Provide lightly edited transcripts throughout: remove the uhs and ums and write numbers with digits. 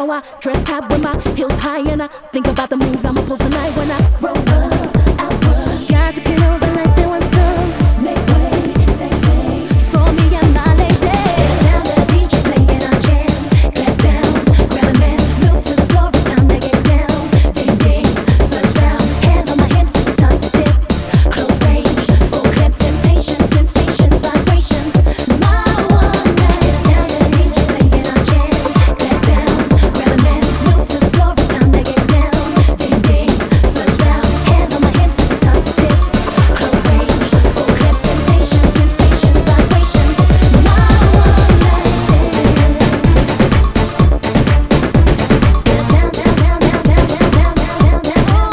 how I dress top with my heels high, and I think about the moves I'ma pull tonight when I roll up, out front. Guys looking over like they want some. Make way, say, for me and my lady. Sound of the DJ playing our jam. Glass down, grab a man, move to the floor, it's time to get down. Ding ding, first round, hand on my hips, it's time to dip. Close range, full clip, temptation, sensations, vibrations. My one night. Sound of the DJ playing our jam. Glass down, grab a man, move to the floor, it's time to get down. Ding ding, first round, hand on my hips, it's time to dip. Close range, full clip, temptation, sensations, vibrations. My one night stand. Get down, down, down, down, down, down, down, down, down,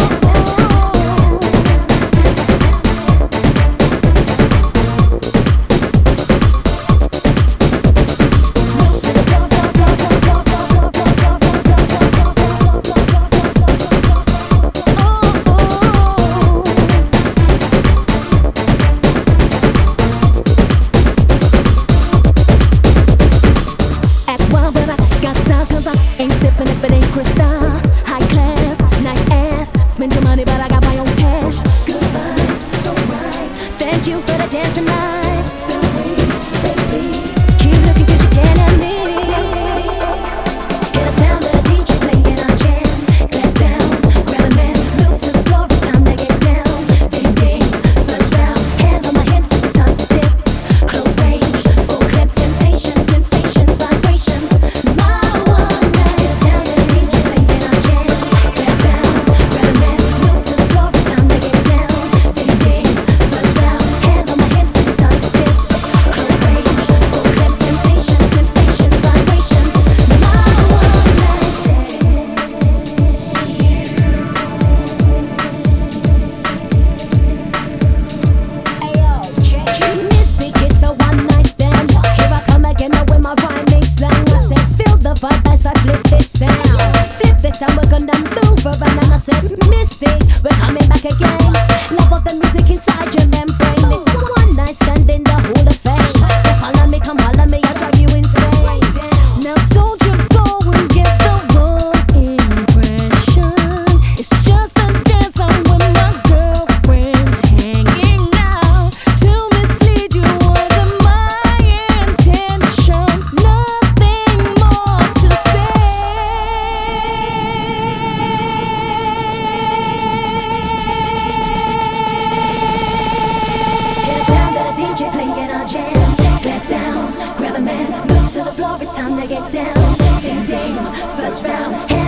Act wild, but I got style, 'cause I ain't sipping if it ain't crystal. High class, nice ass. Spend your money, but I got my own cash. Good vibes, so right. Thank you for the dance tonight. Feel free, baby. Keep looking 'cause you can't have me. Get the sound of the DJ playing our jam. Glass down, grab a man, move to the floor, it's time to get down. Ding ding, first round, hand on my hips, it's time to dip. Close range, full clip, temptation, sensations, vibrations. My one night. Sound of the DJ playing our jam. Glass down, grab a man, move to the floor, it's time to get down. Ding ding, first round, hand on my hips, it's time to dip. Close range, full clip, temptation, sensations, vibrations. My one night stand. Mystic, it's a one night stand. Here I come again now with my rhyming slang. I said, feel the vibe as I flip this sound. Flip this sound, we're gonna move around. And I said, Mystic, we're coming back again. Love of the music inside your membrane. It's a one night stand in the Hall of Fame. So follow me, come holler me, I'll drive you insane. Now don't you go and get the wrong impression. It's just a dance on with my girlfriends hanging out. To mislead you wasn't my intention. Nothing more to say. Get the sound of the DJ playing our jam. Glass down, grab a man, move to the floor, it's time to get down. Ding ding, first round.